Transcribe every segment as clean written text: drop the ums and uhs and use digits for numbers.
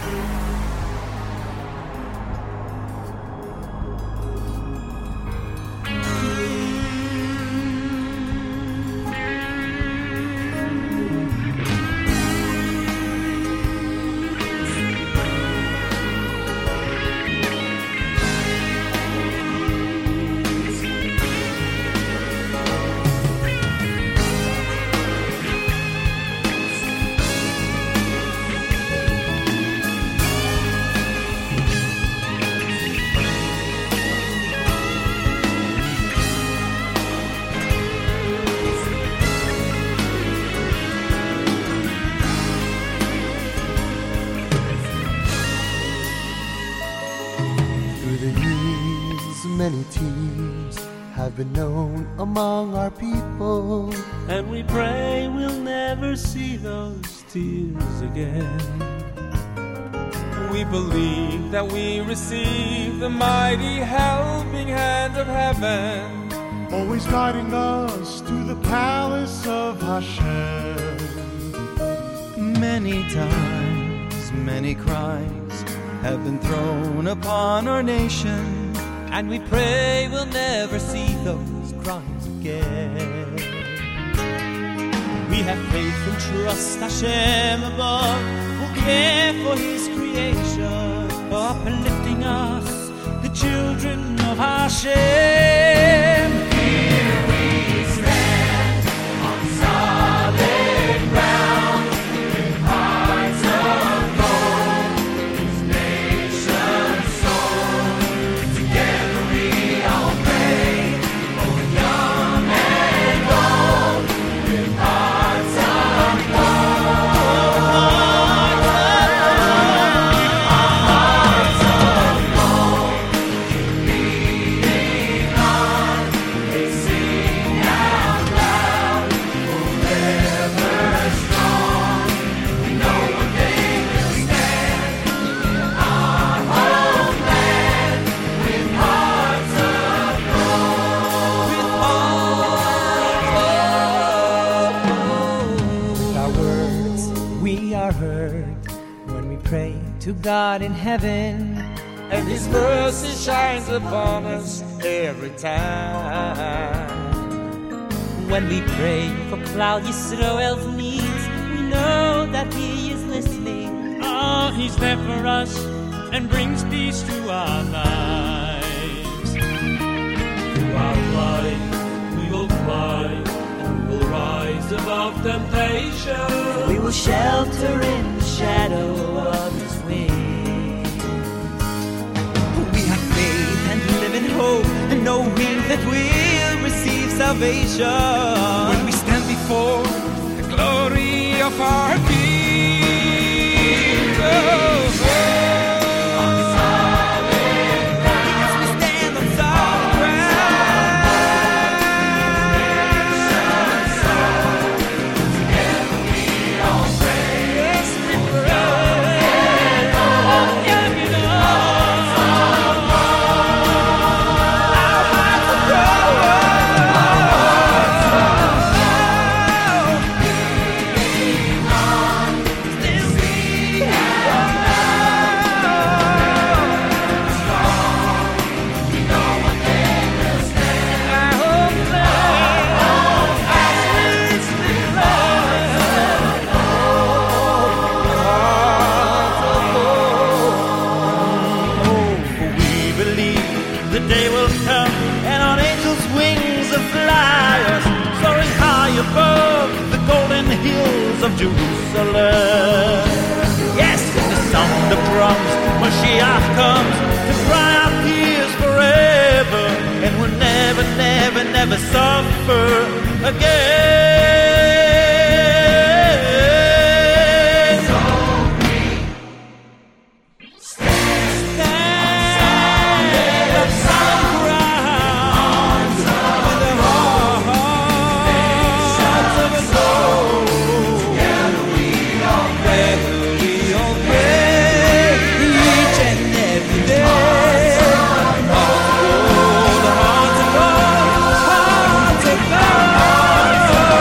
Many tears have been known among our people, and we pray we'll never see those tears again. We believe that we receive the mighty helping hand of heaven, always guiding us to the palace of Hashem. Many times, many crimes have been thrown upon our nation, and we pray we'll never see those crimes again. We have faith and trust Hashem above, who care for His creation, uplifting us, the children of Hashem. Here we stand on solid ground, with hearts of gold, this nation's soul. Together we all pray, both young and old, with hearts of gold. Hearts of gold, keep leading on. They sing out loud, forever strong. We know one day we'll stand in our homeland, with hearts of With our words we are heard when we pray to God in heaven, and His mercy shines upon us every time. when we pray for Klal Yisrael's needs, we know that He is listening. Oh, He's there for us and brings peace to our lives. Through our life we will fly, and we will rise above temptation. We will shelter in the shadow of His wings. We have faith and live in hope, and knowing that we'll receive salvation when we stand before the glory of our King. The day will come, and on angels' wings of flyers, soaring high above the golden hills of Jerusalem. Yes, with the sound of drums, Mashiach comes to dry our tears forever, and we'll never, never, never suffer again. Hearts of gold,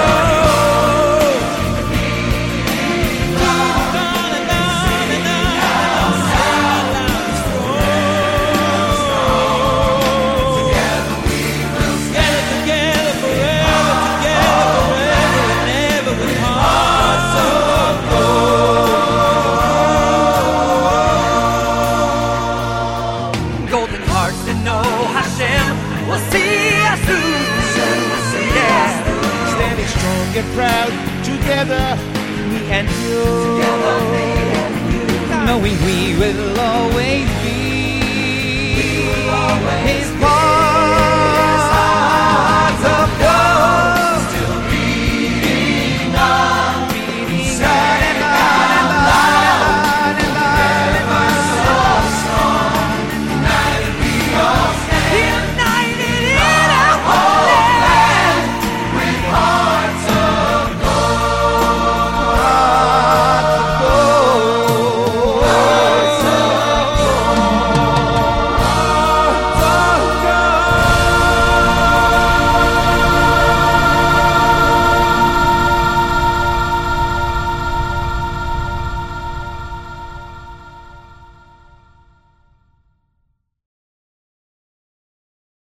knowing we will always be His part.